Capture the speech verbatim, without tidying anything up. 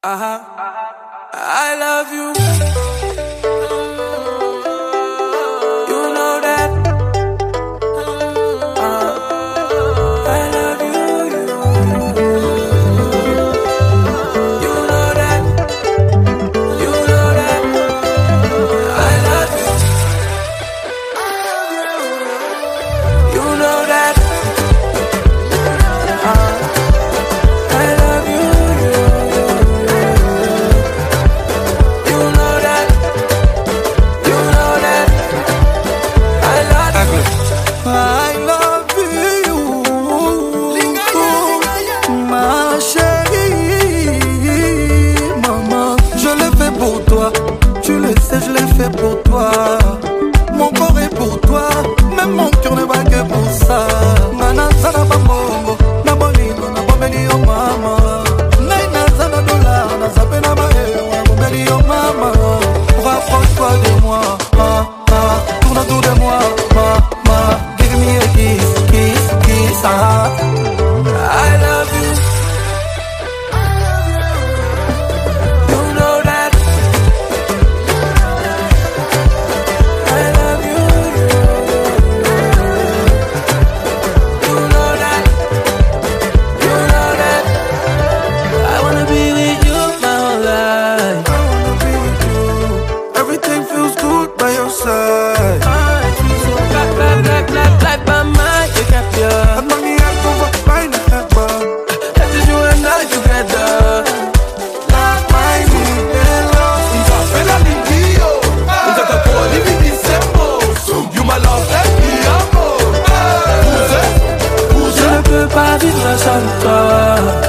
Uh-huh. I love you. You know that. Uh, I love you. You, you know that. You know that. I love you. You know that. Uh, I love you. I love you, ma chérie, maman. Je l'ai fait pour toi, tu le sais, je l'ai fait pour toi. Mon corps est pour toi, même mon cœur ne bat que pour ça. Nana sana bambongo, na bolingo, na bombeli yo mama. Naina sana dollar, na sape na mahewa, bombeli yo mama. Rapproche-toi de moi, ah, ah, tourne autour de moi, ma, ma. Give me a kiss, kiss, kiss, ah. I love you. You know that. I love you. You know that. You know that. I wanna be with you my whole life. I wanna be with you. Everything feels good by your side. I feel so black, black, black, black, black by my capture. And money I go for fine ever. That is you and I together. Like my little unza fela lingio. Unza tapo livi December. You my love, let me amo. Je ne peux pas vivre sans toi.